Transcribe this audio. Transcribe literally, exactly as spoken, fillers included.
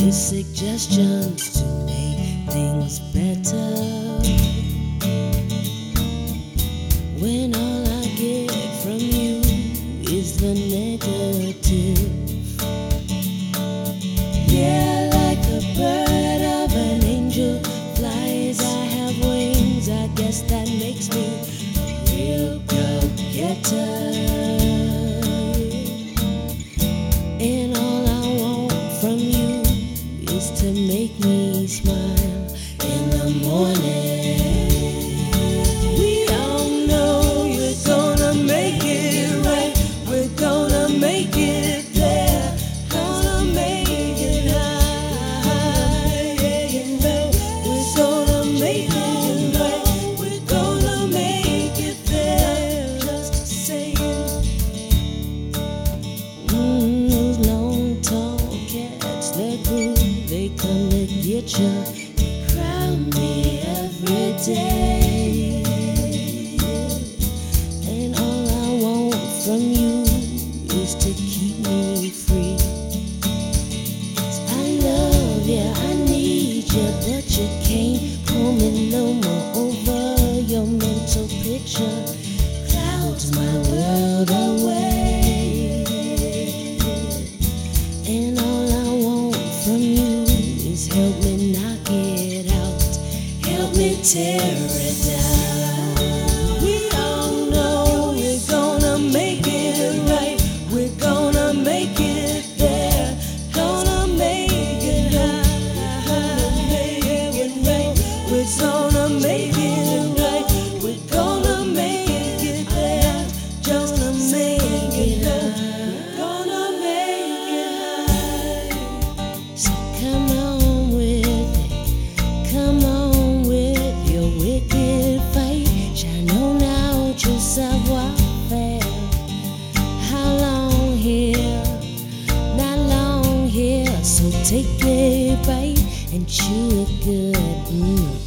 me suggestions to make things better, when all I get from you is the negative. Yeah, like a bird of an angel flies, I have wings, I guess that makes me a real go-getter. And all I want from you is to make me smile in the morning. We all know you're gonna make it right, we're gonna make it there, gonna make it high. We're gonna make it right, we're gonna make it there. Just saying. Mm, those long tall cats, they're cool, they come to get you, they crown me every day. And all I want from you is to keep me free. 'Cause I love you, I need you, but you can't pull me no more over. Your mental picture clouds my world away. And all I want from you is help me knock it out, help me tear it down. We all know we're gonna make it right, we're gonna make it there, gonna make it high, gonna make it right, we're gonna make it right, we're gonna make it there, just to make it high, gonna make it high. So come on with it, come on with your wicked fight, shine on out your savoir-faire. How long here, not long here, so take a bite and chew it good. Mm.